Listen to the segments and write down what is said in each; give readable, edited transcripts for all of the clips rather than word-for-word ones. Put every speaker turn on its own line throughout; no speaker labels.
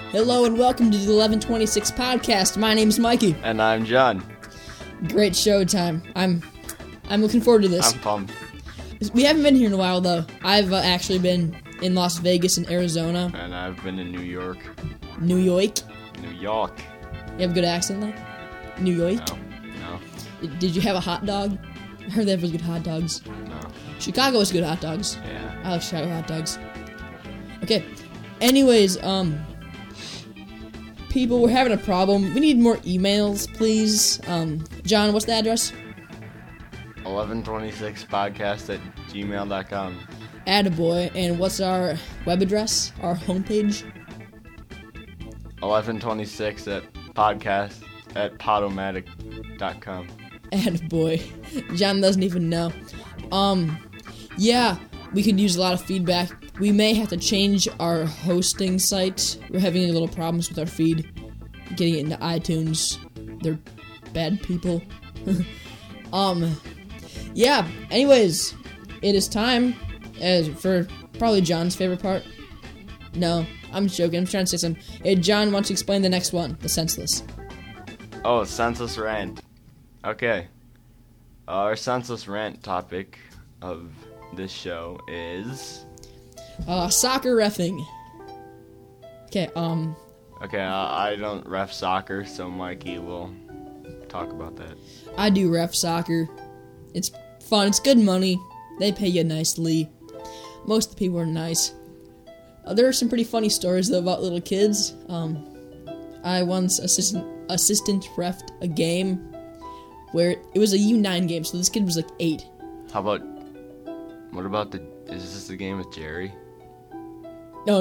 Hello and welcome to the 1126 podcast. My name's Mikey.
And I'm John.
Great show time. I'm looking forward to this.
I'm pumped.
We haven't been here in a while though. I've actually been in Las Vegas and Arizona.
And I've been in New York.
New York.
New York.
You have a good accent though? New York?
No.
Did you have a hot dog? I heard they have really good hot dogs.
No.
Chicago has good hot dogs.
Yeah.
I like Chicago hot dogs. Okay. Anyways, people, we're having a problem. We need more emails, please. John, what's the address?
1126podcast@gmail.com.
Attaboy. And what's our web address? Our homepage?
1126 at podcast@podomatic.com.
Attaboy. John doesn't even know. Yeah, we could use a lot of feedback. We may have to change our hosting site. We're having a little problems with our feed. Getting it into iTunes. They're bad people. Yeah, anyways, it is time as for probably John's favorite part. No, I'm joking. I'm trying to say something. Hey, John, why don't you explain the next one? The senseless.
Oh, senseless rant. Okay. Our senseless rant topic of this show is...
Soccer reffing. Okay,
Okay, I don't ref soccer, so Mikey will talk about that.
I do ref soccer. It's fun. It's good money. They pay you nicely. Most of the people are nice. There are some pretty funny stories though about little kids. I once assistant refed a game where it was a U9 game, so this kid was like 8.
What about is this the game with Jerry?
No.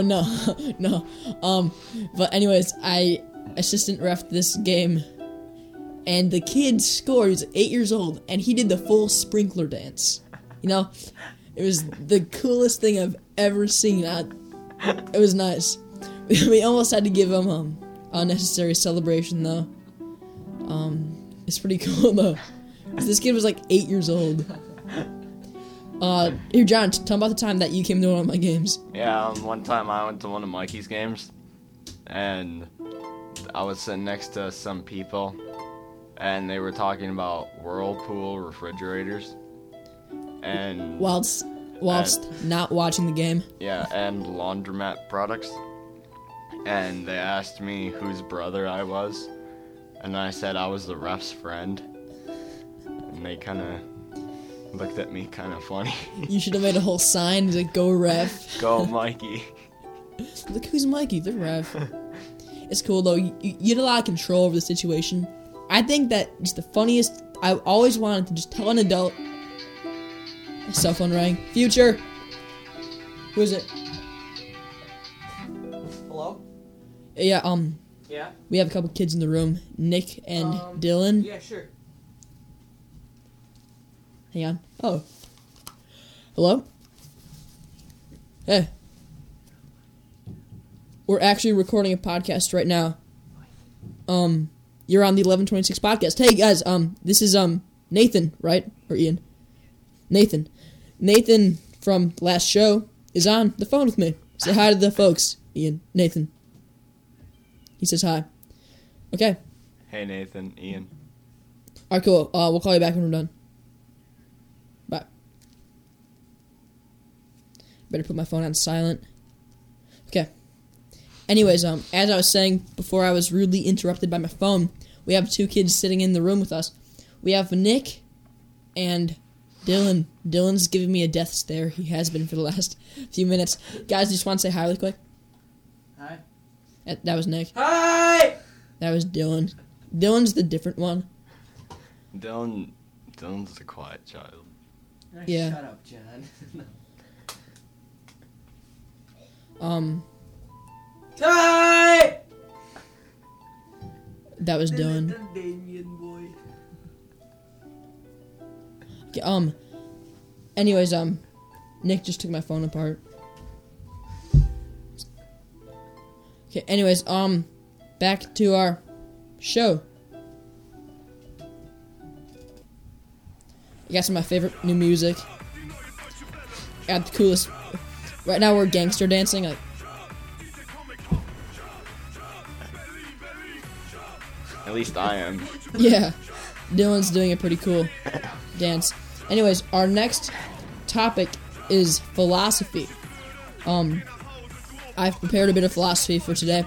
But anyways, I assistant refed this game, and the kid scored. He was 8 years old, and he did the full sprinkler dance. You know, it was the coolest thing I've ever seen. It was nice. We almost had to give him unnecessary celebration though. It's pretty cool though. This kid was like 8 years old. Here, John, tell me about the time that you came to one of my games.
Yeah, one time I went to one of Mikey's games, and I was sitting next to some people, and they were talking about Whirlpool refrigerators, and
whilst not watching the game.
Yeah, and laundromat products, and they asked me whose brother I was, and I said I was the ref's friend, and they kind of looked at me kind of funny.
You should have made a whole sign. He's like, go ref.
Go Mikey.
Look who's Mikey, the ref. It's cool though. You had a lot of control over the situation. I think that just the funniest, I always wanted to just tell an adult. A cell phone rang. Future. Who is it?
Hello?
Yeah,
Yeah?
we have a couple kids in the room. Nick and Dylan.
Yeah, sure.
Hang on. Oh. Hello? Hey. We're actually recording a podcast right now. You're on the 1126 podcast. Hey guys, this is Nathan, right? Or Ian? Nathan. Nathan from last show is on the phone with me. Say hi to the folks, Ian. Nathan. He says hi. Okay.
Hey Nathan, Ian.
Alright, cool. We'll call you back when we're done. Bye. Better put my phone on silent. Okay. Anyways, as I was saying before I was rudely interrupted by my phone, we have 2 kids sitting in the room with us. We have Nick and Dylan. Dylan's giving me a death stare. He has been for the last few minutes. Guys, just want to say hi really quick?
Hi.
That was Nick.
Hi!
That was Dylan. Dylan's the different one.
Dylan's the quiet child.
Yeah.
Shut up, John. Hi!
That was Dylan.
The Damien boy.
Okay, anyways, Nick just took my phone apart. Okay, anyways, back to our show. I got some of my favorite new music. I got the coolest. Right now we're gangster dancing. Like,
At least I am.
Yeah, Dylan's doing a pretty cool dance. Anyways, our next topic is philosophy. I've prepared a bit of philosophy for today.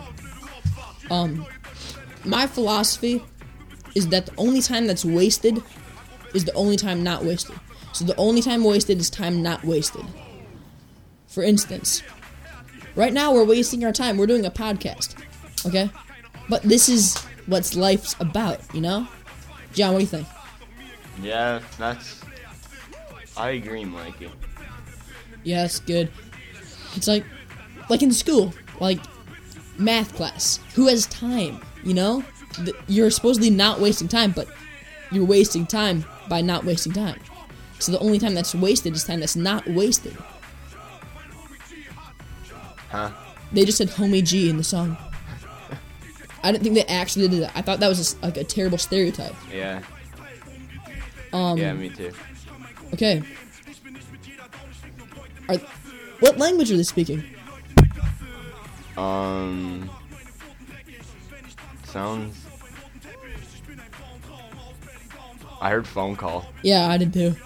My philosophy is that the only time that's wasted is the only time not wasted. So the only time wasted is time not wasted. For instance, right now we're wasting our time. We're doing a podcast, okay? But this is what life's about, you know? John, what do you think?
Yeah, I agree, Mikey.
Yeah, that's good. It's like in school, like math class. Who has time, you know? You're supposedly not wasting time, but you're wasting time by not wasting time. So the only time that's wasted is time that's not wasted.
Huh?
They just said homie G in the song. I didn't think they actually did that. I thought that was like a terrible stereotype.
Yeah. Yeah, me too.
Okay. What language are they speaking?
Sounds. I heard phone call.
Yeah, I did too.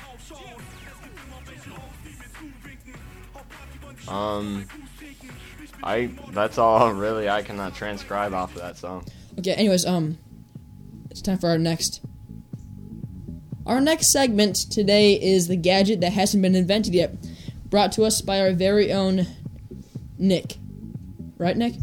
That's all really I cannot transcribe off of that song.
Okay, anyways, it's time for our next. Our next segment today is the gadget that hasn't been invented yet, brought to us by our very own Nick. Right, Nick?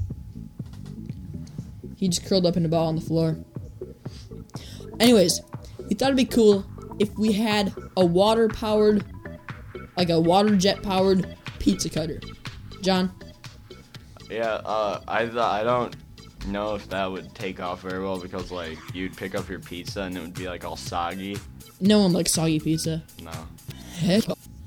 He just curled up in a ball on the floor. Anyways, we thought it'd be cool if we had a water-powered, like a water jet-powered pizza cutter. John?
Yeah, I don't know if that would take off very well because, like, you'd pick up your pizza and it would be, like, all soggy.
No one likes soggy pizza.
No.
Heck.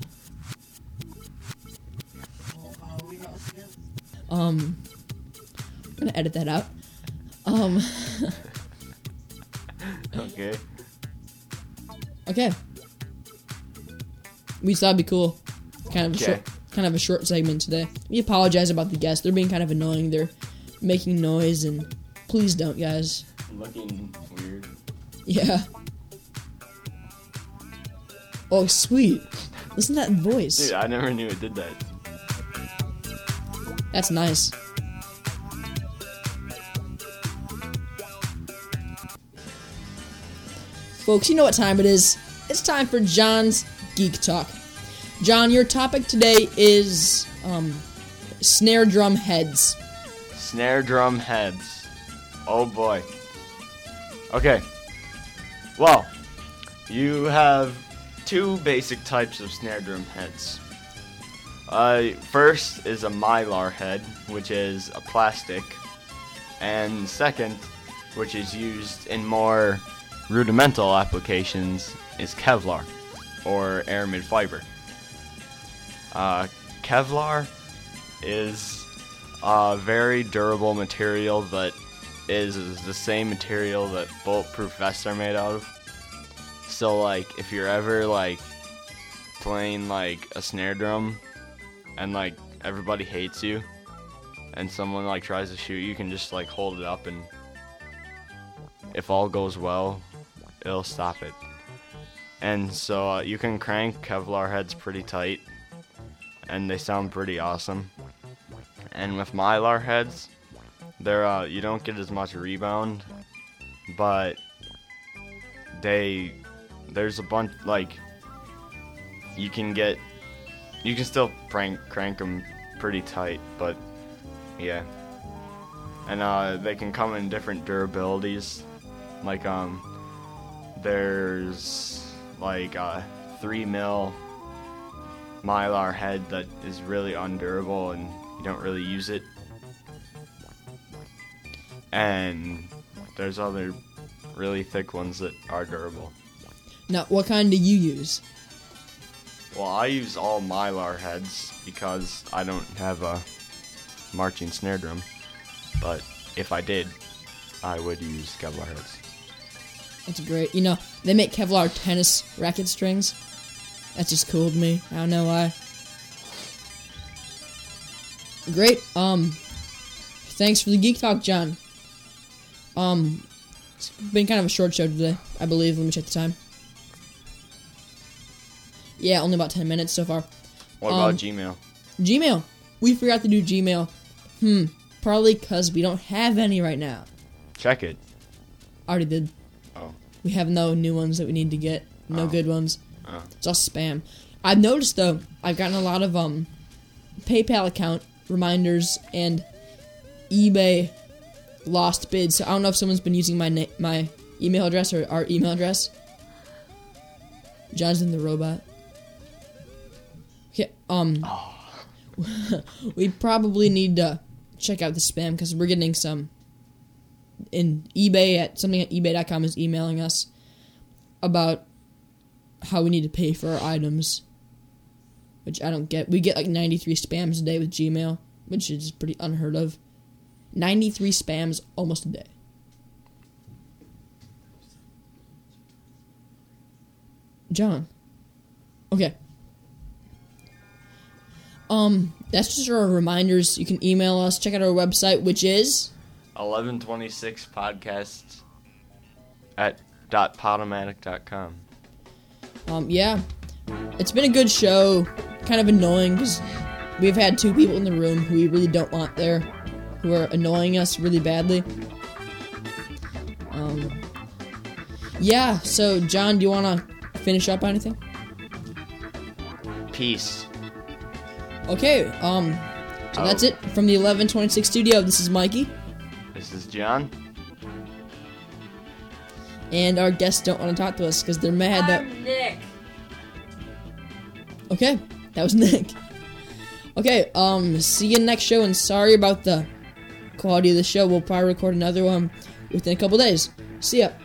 I'm gonna edit that out.
Okay.
Okay. We thought it'd be cool. Kind of a short segment today. We apologize about the guests. They're being kind of annoying. They're making noise, and please don't, guys.
Looking weird.
Yeah. Oh, sweet. Listen to that voice.
Dude, I never knew it did that.
That's nice. Folks, you know what time it is. It's time for John's Geek Talk. John, your topic today is snare drum heads.
Snare drum heads. Oh boy. Okay. Well, you have two basic types of snare drum heads. First is a mylar head, which is a plastic, and second, which is used in more rudimental applications, is Kevlar, or aramid fiber. Kevlar is a very durable material that is the same material that bulletproof vests are made out of. So, like, if you're ever, like, playing, like, a snare drum and, like, everybody hates you and someone, like, tries to shoot you, you can just, like, hold it up and if all goes well, it'll stop it. And so you can crank Kevlar heads pretty tight and they sound pretty awesome. And with mylar heads, they're you don't get as much rebound, but there's a bunch, like, you can still crank them pretty tight, but yeah. And they can come in different durabilities, like there's like a 3 mil mylar head that is really undurable and you don't really use it, and there's other really thick ones that are durable.
Now, what kind do you use?
Well, I use all mylar heads because I don't have a marching snare drum, but if I did, I would use Kevlar heads.
That's great. You know, they make Kevlar tennis racket strings. That's just cool to me. I don't know why. Great. Thanks for the Geek Talk, John. It's been kind of a short show today, I believe. Let me check the time. Yeah, only about 10 minutes so far.
What about Gmail?
Gmail. We forgot to do Gmail. Probably because we don't have any right now.
Check it.
Already did.
Oh.
We have no new ones that we need to get. No good ones.
Oh.
It's all spam. I've noticed, though, I've gotten a lot of PayPal account reminders and eBay lost bids. So I don't know if someone's been using my email address or our email address. Jonathan the robot. Okay, we probably need to check out the spam because we're getting some in eBay at ebay.com is emailing us about how we need to pay for our items, which I don't get. We get like 93 spams a day with Gmail, which is pretty unheard of. 93 spams almost a day. John. Okay. That's just our reminders. You can email us, check out our website, which is
1126podcasts at .podomatic.com.
Yeah. It's been a good show. Kind of annoying because we've had two people in the room who we really don't want there, who are annoying us really badly. Yeah, so John, do you want to finish up on anything?
Peace.
Okay, so that's it from the 1126 studio. This is Mikey.
This is John.
And our guests don't want to talk to us because they're mad that...
I'm Nick.
Okay, that was Nick. Okay, see you next show, and sorry about the quality of the show. We'll probably record another one within a couple days. See ya.